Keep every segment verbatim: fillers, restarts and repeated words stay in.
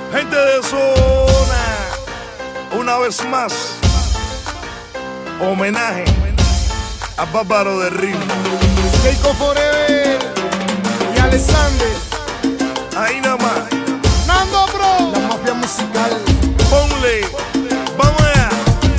Gente de zona, una vez más, homenaje a Bárbaro de Ritmo. Keiko Forever y Alexander. Ahí nada más. Nando Bro, la mafia musical. Ponle, vamos allá.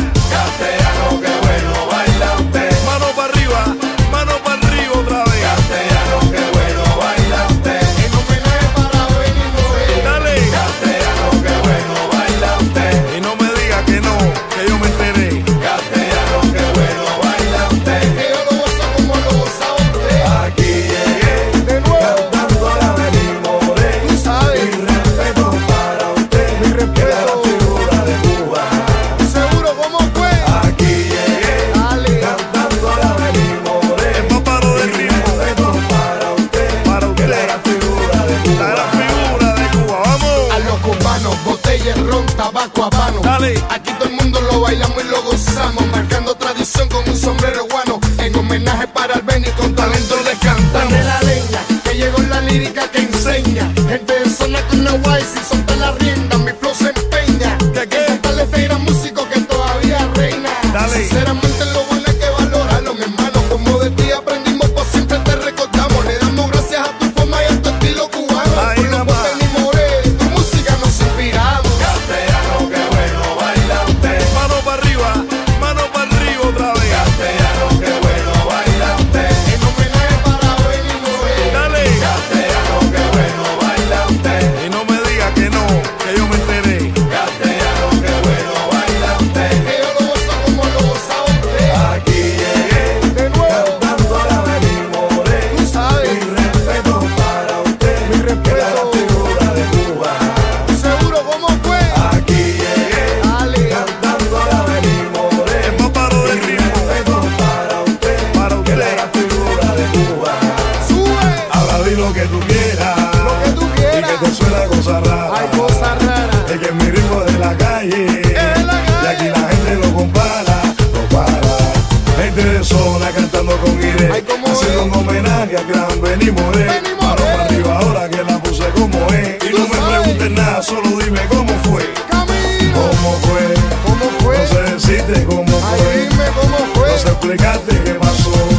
Castellano, qué bueno baila usted. Mano para arriba, mano para arriba otra vez. Castellano, qué bueno baila usted. En homenaje para Benny Morel. Dale. Castellano, qué bueno baila usted. Y no me diga que no, que yo me enteré. Castellano, qué bueno baila usted. Que yo lo gozo como lo gozaba usted. Aquí llegué, De nuevo, cantando a la Benny Morel. tú sabes. Mi respeto para usted, Mi respeto. que era la figura de Cuba. Seguro, ¿cómo fue? Aquí llegué, Dale. cantando a la Benny Morel. Es Bárbaro de Mi Ritmo, respeto para usted, para que era usted, la figura de la gran Cuba. figura de Cuba. Vamos. A los cubanos, botella, ron, tabaco, habano. Dale. Aquí todo el mundo lo bailamos y lo gozamos, marcando tradición con un sombrero guano. En homenaje para el Benny, con talento le cantamos. De la leña, que llegó la lírica que enseña. Gente de zona con una guay, sin soltar la rienda, mi flow se empeña. ¿Qué, qué? En cantarle este gran músico que todavía reina. Dale. Sinceramente lo bueno es que valorarlo, mi hermano. Como de ti aprendimos, pues siempre te recordamos. Le damos gracias a tu forma y a tu estilo cubano. Ahí Por nada los más. Benny Morel, tu música nos inspiramos. Castellano, qué bueno baila usted. Mano para arriba, mano para arriba otra vez. Castellano, qué bueno baila usted. En homenaje para Benny Morel. Dale. Castellano, qué bueno baila usted. Y no me diga que no, que yo me enteré. Castellano, qué bueno baila usted. Que yo lo gozo como lo gozaba usted. Aquí llegué, De nuevo, cantando a la Benny Morel. tú sabes. Mi respeto para usted, Mi que era la respeto. figura de Cuba. Seguro, ¿cómo fue? Aquí llegué, Dale. cantando a la Benny Morel. Es Bárbaro de Mi Ritmo, respeto para usted, para que era usted. la figura de Cuba. Sube Ahora di lo que tú quieras, lo que tú y quieras. que te suena cosa rara. Hay cosas raras. Es que mi ritmo es de la calle, Es de la y aquí calle. la gente lo compara, lo para. Gente de zona cantando con Irene, Ay, ¿cómo haciendo es? un homenaje a gran Benny Morel. Benny Mano Morel. para arriba ahora que la puse como es. Y Tú no me sabes. preguntes nada, solo dime cómo fue. Camino. ¿Cómo fue? ¿Cómo fue? No sé decirte cómo Ay, fue. dime cómo fue. No sé explicarte qué pasó.